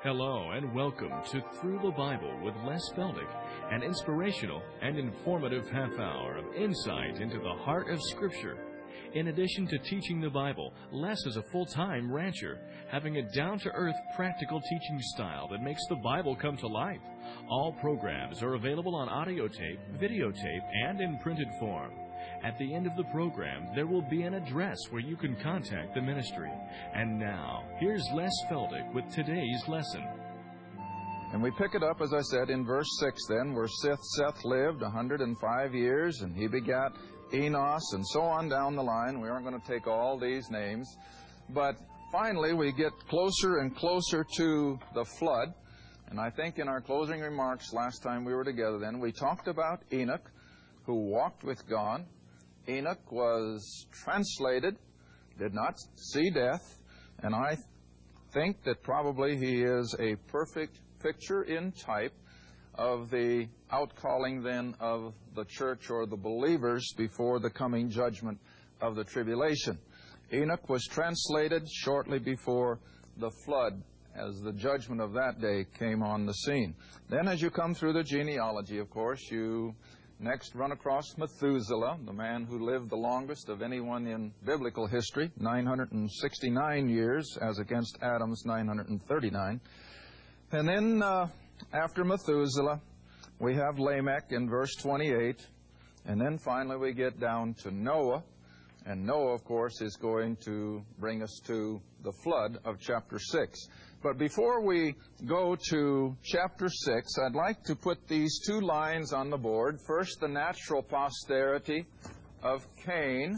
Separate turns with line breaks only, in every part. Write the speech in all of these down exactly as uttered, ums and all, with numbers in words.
Hello and welcome to Through the Bible with Les Feldick, an inspirational and informative half hour of insight into the heart of Scripture. In addition to teaching the Bible, Les is a full-time rancher, having a down-to-earth practical teaching style that makes the Bible come to life. All programs are available on audio tape, videotape, and in printed form. At the end of the program, there will be an address where you can contact the ministry. And now, here's Les Feldick with today's lesson.
And we pick it up, as I said, in verse six then, where Seth, Seth lived one hundred five years, and he begat Enos, and so on down the line. We aren't going to take all these names. But finally, we get closer and closer to the flood. And I think in our closing remarks last time we were together then, we talked about Enoch, who walked with God. Enoch was translated, did not see death, and I think that probably he is a perfect picture in type of the outcalling then of the church or the believers before the coming judgment of the tribulation. Enoch was translated shortly before the flood as the judgment of that day came on the scene. Then as you come through the genealogy, of course, you next run across Methuselah, the man who lived the longest of anyone in biblical history, nine hundred sixty-nine years as against Adam's nine hundred thirty-nine. And then uh, after Methuselah, we have Lamech in verse twenty-eight. And then finally we get down to Noah. And Noah, of course, is going to bring us to the flood of chapter six. But before we go to chapter six, I'd like to put these two lines on the board. First, the natural posterity of Cain.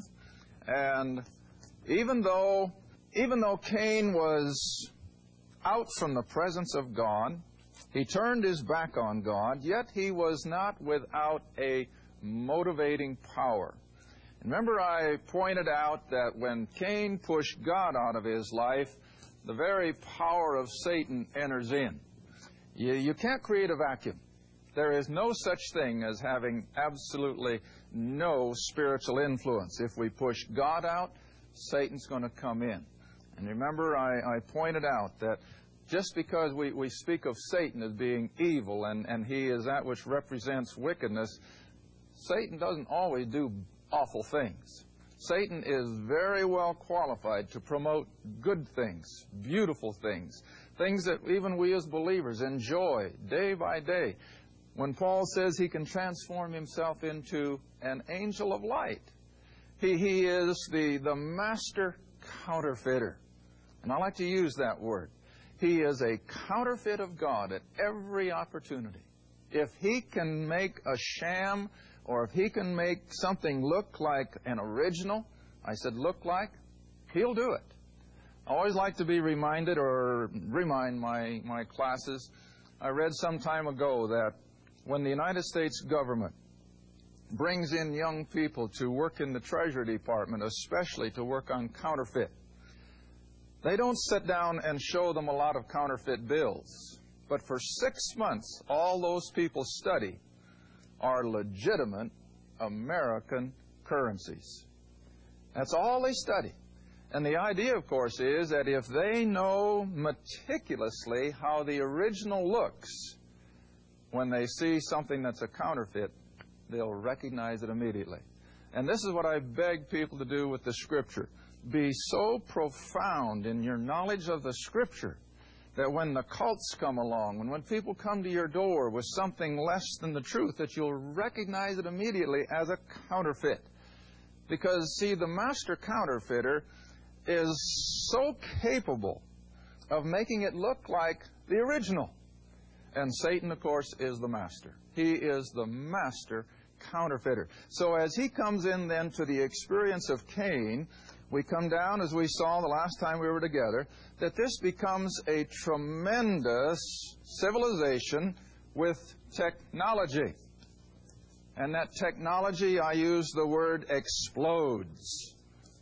And even though, even though Cain was out from the presence of God, he turned his back on God, yet he was not without a motivating power. Remember, I pointed out that when Cain pushed God out of his life, the very power of Satan enters in. You, you can't create a vacuum. There is no such thing as having absolutely no spiritual influence. If we push God out, Satan's going to come in. And remember, I, I pointed out that just because we, we speak of Satan as being evil and, and he is that which represents wickedness, Satan doesn't always do awful things. Satan is very well qualified to promote good things, beautiful things, things that even we as believers enjoy day by day. When Paul says he can transform himself into an angel of light, he, he is the, the master counterfeiter. And I like to use that word. He is a counterfeit of God at every opportunity. If he can make a sham, or if he can make something look like an original, I said look like, he'll do it. I always like to be reminded or remind my, my classes. I read some time ago that when the United States government brings in young people to work in the Treasury Department, especially to work on counterfeit, they don't sit down and show them a lot of counterfeit bills. But for six months, all those people study are legitimate American currencies. That's all they study. And the idea, of course, is that if they know meticulously how the original looks, when they see something that's a counterfeit, they'll recognize it immediately. And this is what I beg people to do with the Scripture. Be so profound in your knowledge of the Scripture that when the cults come along, and when people come to your door with something less than the truth, that you'll recognize it immediately as a counterfeit. Because, see, the master counterfeiter is so capable of making it look like the original. And Satan, of course, is the master. He is the master counterfeiter. So as he comes in then to the experience of Cain, we come down, as we saw the last time we were together, that this becomes a tremendous civilization with technology. And that technology, I use the word explodes.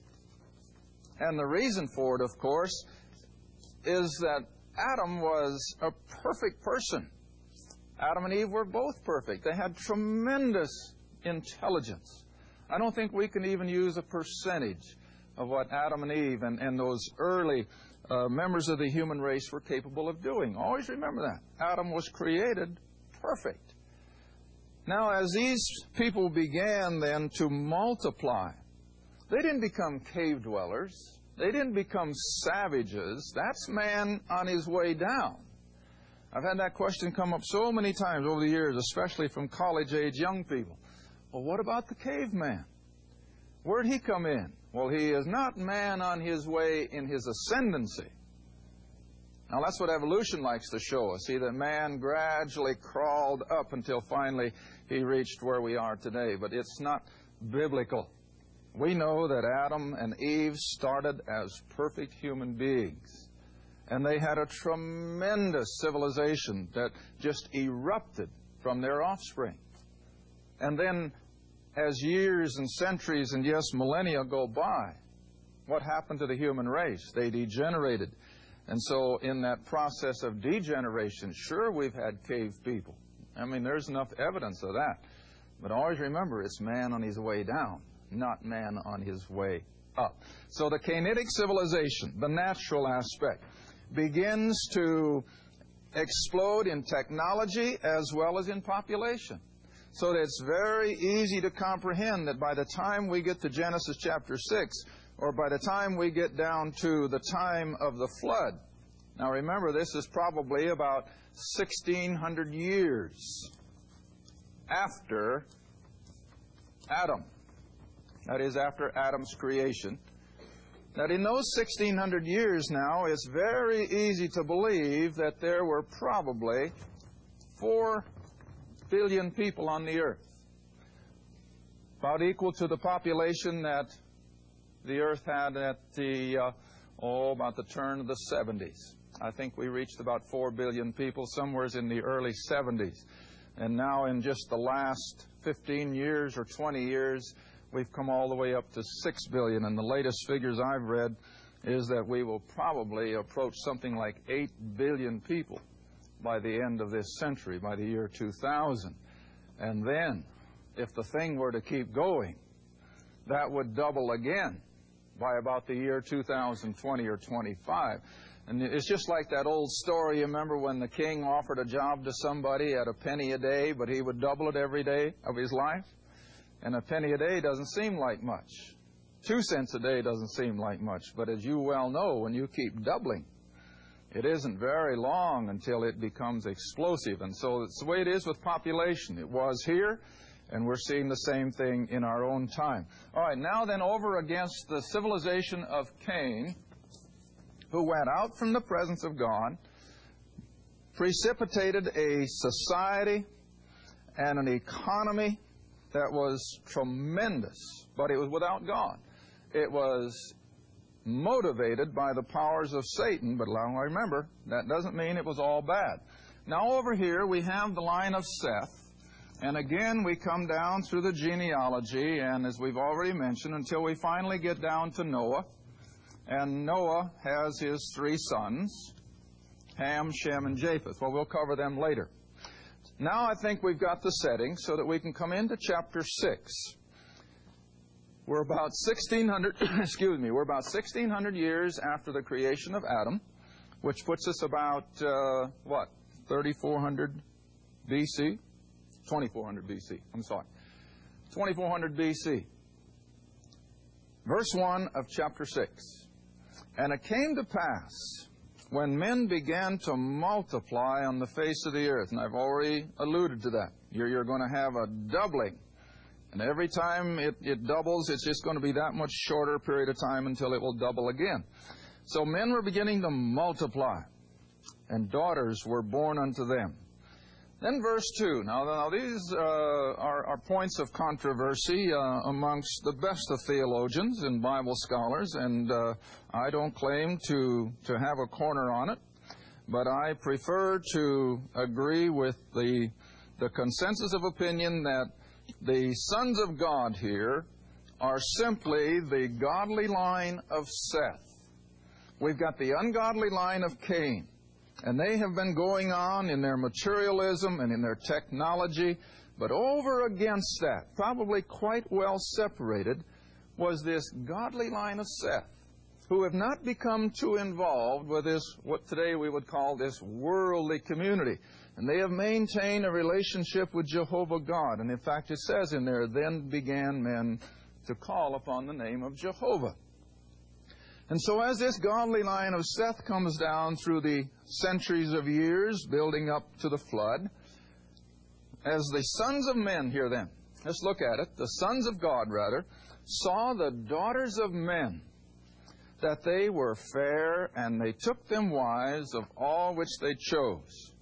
And the reason for it, of course, is that Adam was a perfect person. Adam and Eve were both perfect. They had tremendous intelligence. I don't think we can even use a percentage of what Adam and Eve and, and those early uh, members of the human race were capable of doing. Always remember that. Adam was created perfect. Now, as these people began then to multiply, they didn't become cave dwellers. They didn't become savages. That's man on his way down. I've had that question come up so many times over the years, especially from college-age young people. Well, what about the caveman? Where'd he come in? Well, he is not man on his way in his ascendancy. Now, that's what evolution likes to show us. See, that man gradually crawled up until finally he reached where we are today. But it's not biblical. We know that Adam and Eve started as perfect human beings. And they had a tremendous civilization that just erupted from their offspring. And then, as years and centuries and, yes, millennia go by, what happened to the human race? They degenerated. And so in that process of degeneration, sure, we've had cave people. I mean, there's enough evidence of that. But always remember, it's man on his way down, not man on his way up. So the Cainitic civilization, the natural aspect, begins to explode in technology as well as in population. So that it's very easy to comprehend that by the time we get to Genesis chapter six, or by the time we get down to the time of the flood, now remember, this is probably about sixteen hundred years after Adam. That is, after Adam's creation. That in those sixteen hundred years now, it's very easy to believe that there were probably four billion people on the earth, about equal to the population that the earth had at the, uh, oh, about the turn of the seventies. I think we reached about four billion people somewhere in the early seventies. And now in just the last fifteen years or twenty years, we've come all the way up to six billion. And the latest figures I've read is that we will probably approach something like eight billion people by the end of this century, by the year two thousand. And then, if the thing were to keep going, that would double again by about the year two thousand twenty or twenty-five. And it's just like that old story, you remember, when the king offered a job to somebody at a penny a day, but he would double it every day of his life? And a penny a day doesn't seem like much. Two cents a day doesn't seem like much. But as you well know, when you keep doubling, it isn't very long until it becomes explosive. And so it's the way it is with population. It was here, and we're seeing the same thing in our own time. All right, now then over against the civilization of Cain, who went out from the presence of God, precipitated a society and an economy that was tremendous, but it was without God. It was motivated by the powers of Satan, but remember, that doesn't mean it was all bad. Now over here we have the line of Seth, and again we come down through the genealogy, and as we've already mentioned, until we finally get down to Noah. And Noah has his three sons, Ham, Shem, and Japheth. Well, we'll cover them later. Now I think we've got the setting so that we can come into chapter six. We're about sixteen hundred, excuse me, we're about sixteen hundred years after the creation of Adam, which puts us about, uh, what, thirty-four hundred B C? twenty-four hundred B C, I'm sorry. twenty-four hundred B C. Verse one of chapter six. And it came to pass, when men began to multiply on the face of the earth, and I've already alluded to that, you're, you're going to have a doubling. And every time it, it doubles, it's just going to be that much shorter period of time until it will double again. So men were beginning to multiply, and daughters were born unto them. Then verse two. Now, now these uh, are, are points of controversy uh, amongst the best of theologians and Bible scholars, and uh, I don't claim to, to have a corner on it, but I prefer to agree with the, the consensus of opinion that the sons of God here are simply the godly line of Seth. We've got the ungodly line of Cain. And they have been going on in their materialism and in their technology. But over against that, probably quite well separated, was this godly line of Seth, who have not become too involved with this, what today we would call this worldly community. And they have maintained a relationship with Jehovah God. And in fact, it says in there, then began men to call upon the name of Jehovah. And so as this godly line of Seth comes down through the centuries of years, building up to the flood, as the sons of men here then, let's look at it, the sons of God, rather, saw the daughters of men, that they were fair, and they took them wives of all which they chose.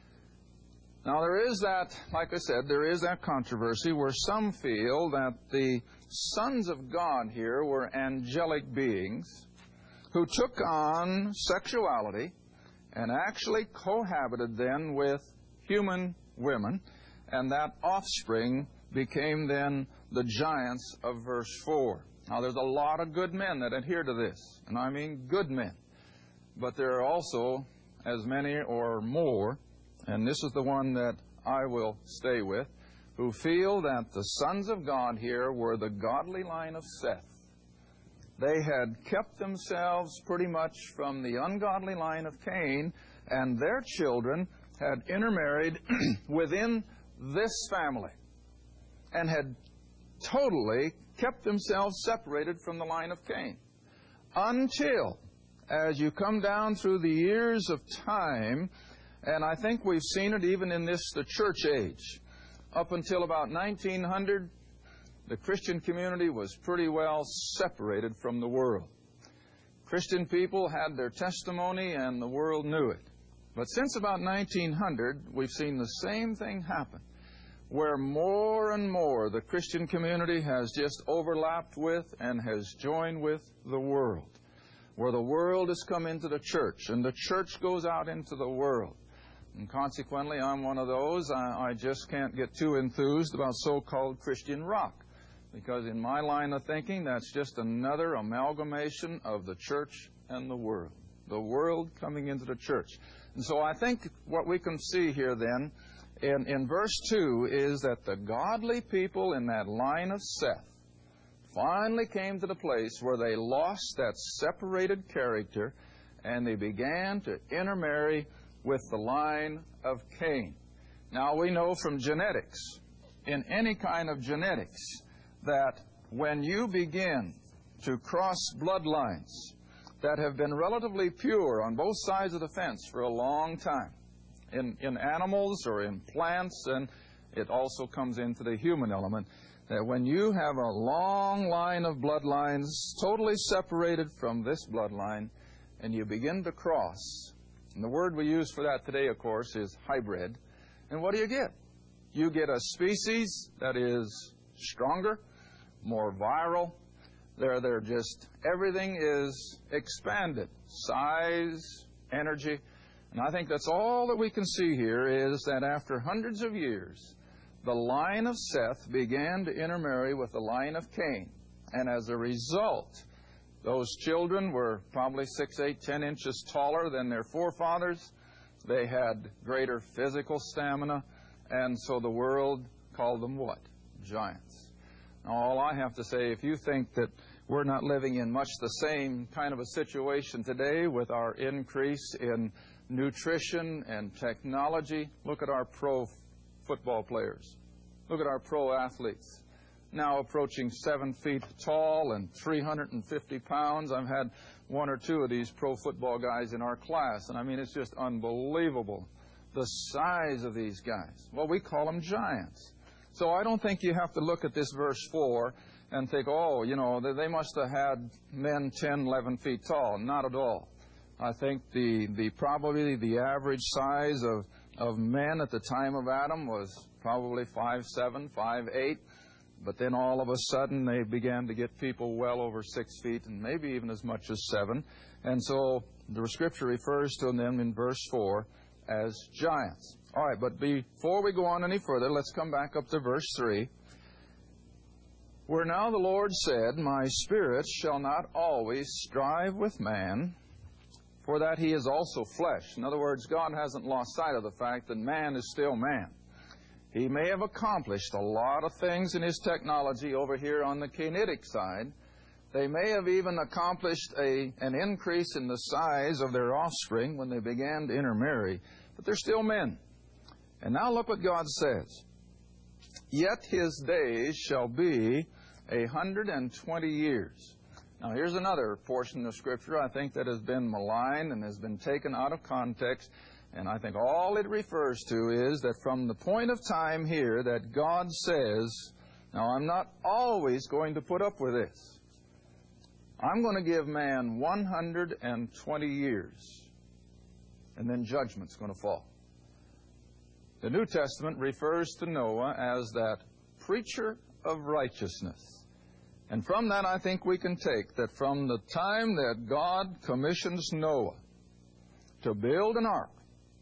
Now there is that, like I said, there is that controversy where some feel that the sons of God here were angelic beings who took on sexuality and actually cohabited then with human women, and that offspring became then the giants of verse four. Now there's a lot of good men that adhere to this, and I mean good men. But there are also as many or more, and this is the one that I will stay with, who feel that the sons of God here were the godly line of Seth. They had kept themselves pretty much from the ungodly line of Cain, and their children had intermarried within this family and had totally kept themselves separated from the line of Cain. Until, as you come down through the years of time, and I think we've seen it even in this, the church age, up until about nineteen hundred, the Christian community was pretty well separated from the world. Christian people had their testimony and the world knew it. But since about nineteen hundred, we've seen the same thing happen, where more and more the Christian community has just overlapped with and has joined with the world, where the world has come into the church and the church goes out into the world. And consequently, I'm one of those. I, I just can't get too enthused about so-called Christian rock, because in my line of thinking, that's just another amalgamation of the church and the world. The world coming into the church. And so I think what we can see here then in, in verse two is that the godly people in that line of Seth finally came to the place where they lost that separated character and they began to intermarry with the line of Cain. Now we know from genetics, in any kind of genetics, that when you begin to cross bloodlines that have been relatively pure on both sides of the fence for a long time, in, in animals or in plants, and it also comes into the human element, that when you have a long line of bloodlines totally separated from this bloodline, and you begin to cross, and the word we use for that today, of course, is hybrid, and what do you get? You get a species that is stronger, more viral. They're, they're just, everything is expanded. Size, energy. And I think that's all that we can see here is that after hundreds of years, the line of Seth began to intermarry with the line of Cain. And as a result, those children were probably six, eight, ten inches taller than their forefathers. They had greater physical stamina. And so the world called them what? Giants. Now, all I have to say, if you think that we're not living in much the same kind of a situation today with our increase in nutrition and technology, look at our pro football players. Look at our pro athletes. Now approaching seven feet tall and three hundred fifty pounds. I've had one or two of these pro football guys in our class, and I mean, it's just unbelievable, the size of these guys. Well, we call them giants. So I don't think you have to look at this verse four and think, oh, you know, they must have had men ten, eleven feet tall. Not at all. I think the, the probably the average size of, of men at the time of Adam was probably five seven, five eight. But then all of a sudden they began to get people well over six feet and maybe even as much as seven. And so the Scripture refers to them in verse four as giants. All right, but before we go on any further, let's come back up to verse three. Where now the Lord said, My spirit shall not always strive with man, for that he is also flesh. In other words, God hasn't lost sight of the fact that man is still man. He may have accomplished a lot of things in his technology over here on the Cainitic side, They may have even accomplished a, an increase in the size of their offspring when they began to intermarry, but they're still men. And now look what God says. Yet his days shall be a hundred and twenty years. Now here's another portion of Scripture I think that has been maligned and has been taken out of context. And I think all it refers to is that from the point of time here that God says, now I'm not always going to put up with this. I'm going to give man one hundred twenty years, and then judgment's going to fall. The New Testament refers to Noah as that preacher of righteousness. And from that I think we can take that from the time that God commissions Noah to build an ark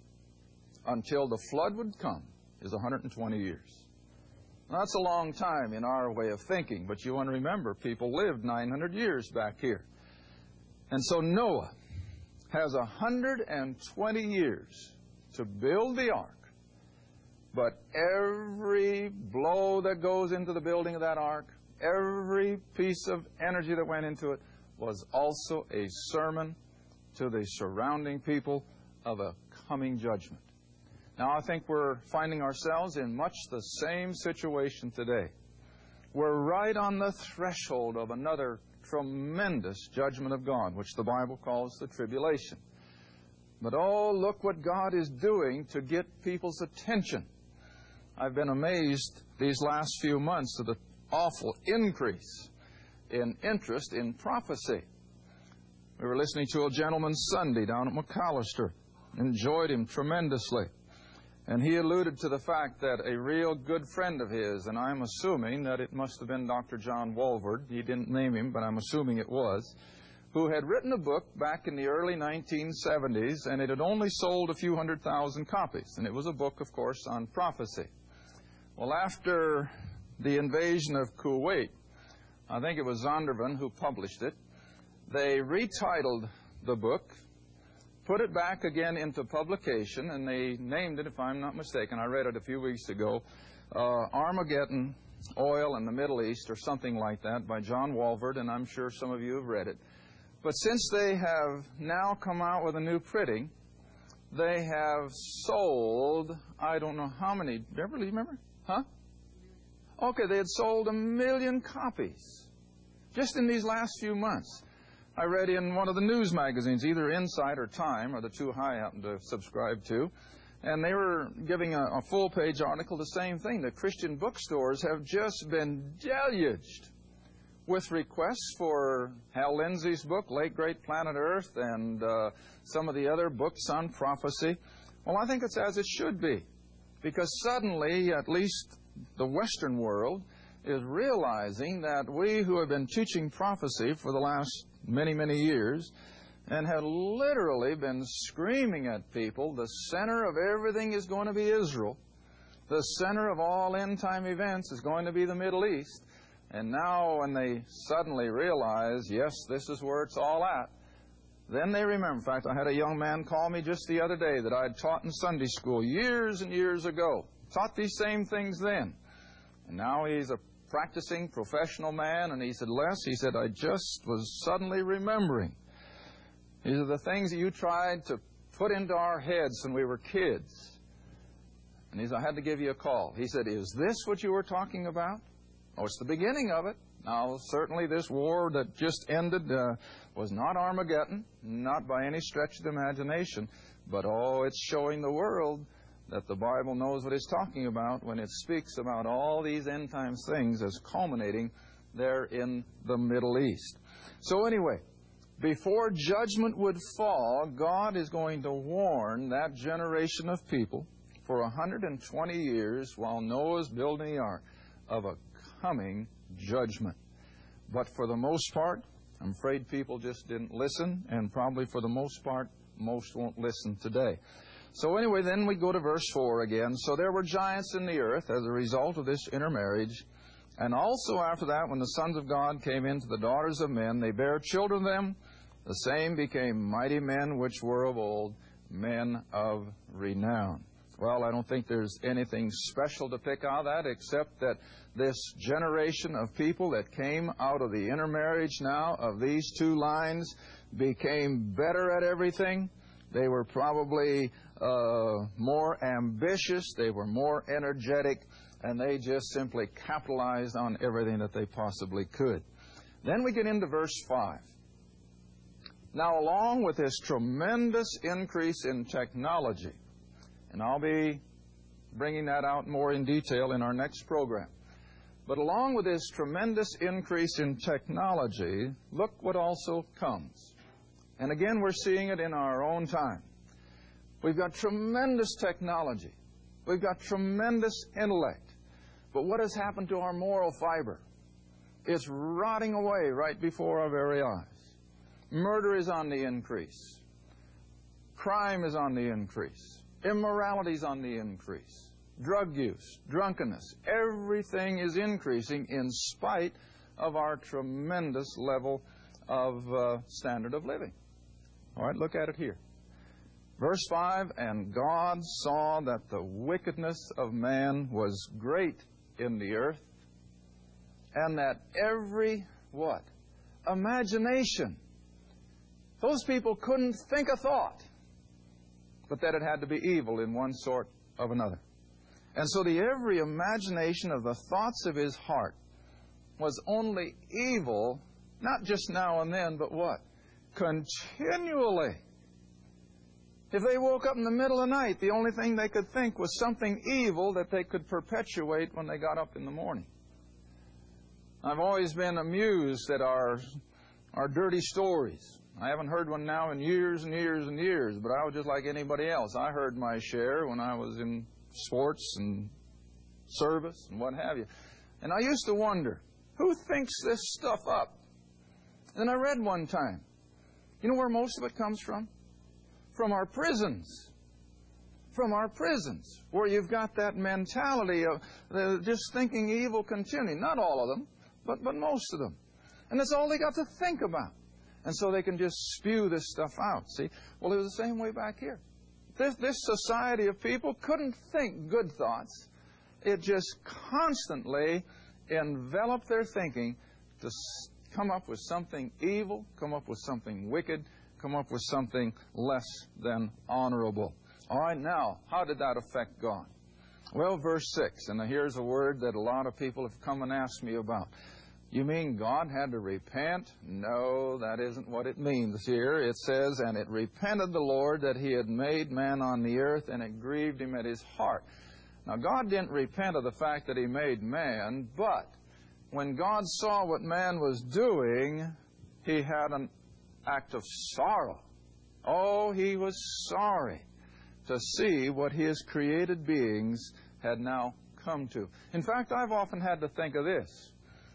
until the flood would come is one hundred twenty years. Now, that's a long time in our way of thinking, but you want to remember people lived nine hundred years back here. And so Noah has one hundred twenty years to build the ark, but every blow that goes into the building of that ark, every piece of energy that went into it was also a sermon to the surrounding people of a coming judgment. Now, I think we're finding ourselves in much the same situation today. We're right on the threshold of another tremendous judgment of God, which the Bible calls the tribulation. But oh, look what God is doing to get people's attention. I've been amazed these last few months at the awful increase in interest in prophecy. We were listening to a gentleman Sunday down at McAllister. Enjoyed him tremendously. And he alluded to the fact that a real good friend of his, and I'm assuming that it must have been Doctor John Walvoord, he didn't name him, but I'm assuming it was, who had written a book back in the early nineteen seventies, and it had only sold a few hundred thousand copies. And it was a book, of course, on prophecy. Well, after the invasion of Kuwait, I think it was Zondervan who published it, they retitled the book, put it back again into publication, and they named it, if I'm not mistaken, I read it a few weeks ago, uh, Armageddon, Oil in the Middle East, or something like that, by John Walvoord, and I'm sure some of you have read it. But since they have now come out with a new printing, they have sold, I don't know how many, Beverly, you remember? Huh? Okay, they had sold a million copies just in these last few months. I read in one of the news magazines, either Insight or Time, or the two I happen to subscribe to, and they were giving a, a full-page article, the same thing. The Christian bookstores have just been deluged with requests for Hal Lindsey's book, Late Great Planet Earth, and uh, some of the other books on prophecy. Well, I think it's as it should be, because suddenly, at least the Western world, is realizing that we who have been teaching prophecy for the last many, many years and have literally been screaming at people, the center of everything is going to be Israel. The center of all end-time events is going to be the Middle East. And now when they suddenly realize, yes, this is where it's all at, then they remember. In fact, I had a young man call me just the other day that I had taught in Sunday school years and years ago. Taught these same things then. And now he's a practicing professional man, and he said, Les, he said, I just was suddenly remembering. These are the things that you tried to put into our heads when we were kids. And he said, I had to give you a call. He said, is this what you were talking about? Oh, it's the beginning of it. Now, certainly this war that just ended uh, was not Armageddon, not by any stretch of the imagination, but oh, it's showing the world that the Bible knows what it's talking about when it speaks about all these end times things as culminating there in the Middle East. So anyway, before judgment would fall, God is going to warn that generation of people for one hundred twenty years while Noah's building the ark of a coming judgment. But for the most part, I'm afraid people just didn't listen, and probably for the most part, most won't listen today. So anyway, then we go to verse four again. So there were giants in the earth as a result of this intermarriage. And also after that, when the sons of God came into the daughters of men, they bare children of them. The same became mighty men which were of old, men of renown. Well, I don't think there's anything special to pick out of that except that this generation of people that came out of the intermarriage now of these two lines became better at everything. They were probably uh, more ambitious, they were more energetic, and they just simply capitalized on everything that they possibly could. Then we get into verse five. Now, along with this tremendous increase in technology, and I'll be bringing that out more in detail in our next program, but along with this tremendous increase in technology, look what also comes. And again, we're seeing it in our own time. We've got tremendous technology. We've got tremendous intellect. But what has happened to our moral fiber? It's rotting away right before our very eyes. Murder is on the increase. Crime is on the increase. Immorality is on the increase. Drug use, drunkenness, everything is increasing in spite of our tremendous level of uh, standard of living. All right, look at it here. Verse five, and God saw that the wickedness of man was great in the earth, and that every, what? Imagination. Those people couldn't think a thought, but that it had to be evil in one sort of another. And so the every imagination of the thoughts of his heart was only evil, not just now and then, but what? Continually. If they woke up in the middle of the night, the only thing they could think was something evil that they could perpetuate when they got up in the morning. I've always been amused at our, our dirty stories. I haven't heard one now in years and years and years, but I was just like anybody else. I heard my share when I was in sports and service and what have you. And I used to wonder, who thinks this stuff up? And I read one time, you know where most of it comes from? From our prisons. From our prisons, where you've got that mentality of uh, just thinking evil continually. Not all of them, but, but most of them. And that's all they got to think about. And so they can just spew this stuff out. See? Well, it was the same way back here. This, this society of people couldn't think good thoughts. It just constantly enveloped their thinking to come up with something evil, come up with something wicked, come up with something less than honorable. All right, now, how did that affect God? Well, verse six, and here's a word that a lot of people have come and asked me about. You mean God had to repent? No, that isn't what it means here. It says, and it repented the Lord that he had made man on the earth, and it grieved him at his heart. Now, God didn't repent of the fact that he made man, but when God saw what man was doing, he had an act of sorrow. Oh, he was sorry to see what his created beings had now come to. In fact, I've often had to think of this.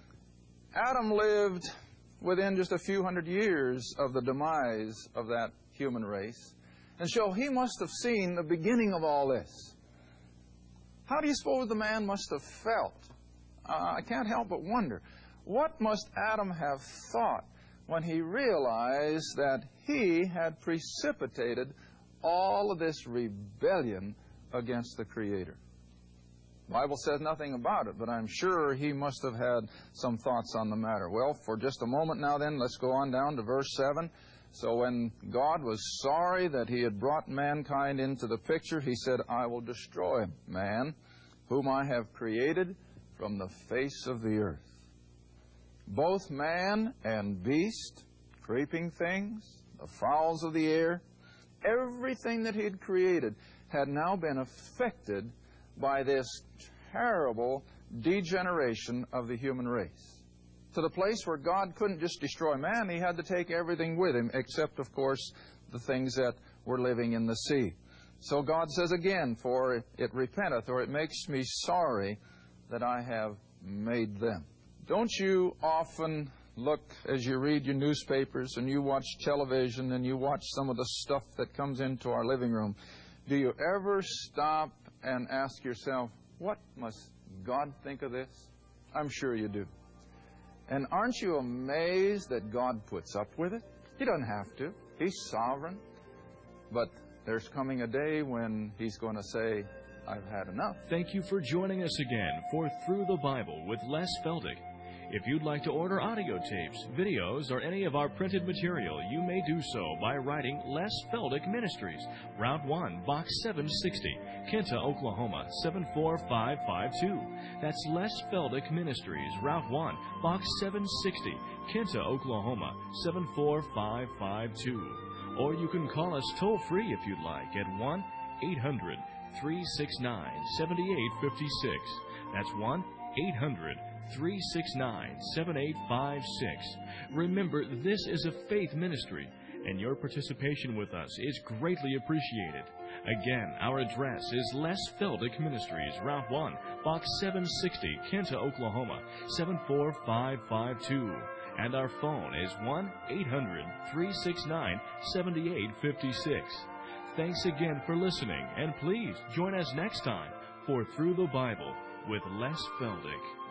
Adam lived within just a few hundred years of the demise of that human race. And so he must have seen the beginning of all this. How do you suppose the man must have felt? Uh, I can't help but wonder. What must Adam have thought when he realized that he had precipitated all of this rebellion against the Creator? The Bible says nothing about it, but I'm sure he must have had some thoughts on the matter. Well, for just a moment now then, let's go on down to verse seven. So when God was sorry that he had brought mankind into the picture, he said, I will destroy man, whom I have created from the face of the earth. Both man and beast, creeping things, the fowls of the air, everything that he had created had now been affected by this terrible degeneration of the human race. To the place where God couldn't just destroy man, he had to take everything with him, except, of course, the things that were living in the sea. So God says again, for it repenteth, or it makes me sorry that I have made them. Don't you often look as you read your newspapers and you watch television and you watch some of the stuff that comes into our living room, do you ever stop and ask yourself, what must God think of this? I'm sure you do. And aren't you amazed that God puts up with it? He doesn't have to. He's sovereign. But there's coming a day when He's going to say, I've had enough.
Thank you for joining us again for Through the Bible with Les Feldick. If you'd like to order audio tapes, videos, or any of our printed material, you may do so by writing Les Feldick Ministries, Route one, Box seven sixty, Kinta, Oklahoma, seven four five five two. That's Les Feldick Ministries, Route one, Box seven sixty, Kinta, Oklahoma, seven four five five two. Or you can call us toll-free if you'd like at one eight hundred three six nine seven eight five six. That's one eight hundred three six nine seven eight five six. Remember, this is a faith ministry, and your participation with us is greatly appreciated. Again, our address is Les Feldick Ministries, Route one, Box seven sixty, Kinta, Oklahoma, seven four five five two. And our phone is one eight hundred three six nine seven eight five six. Thanks again for listening, and please join us next time for Through the Bible with Les Feldick.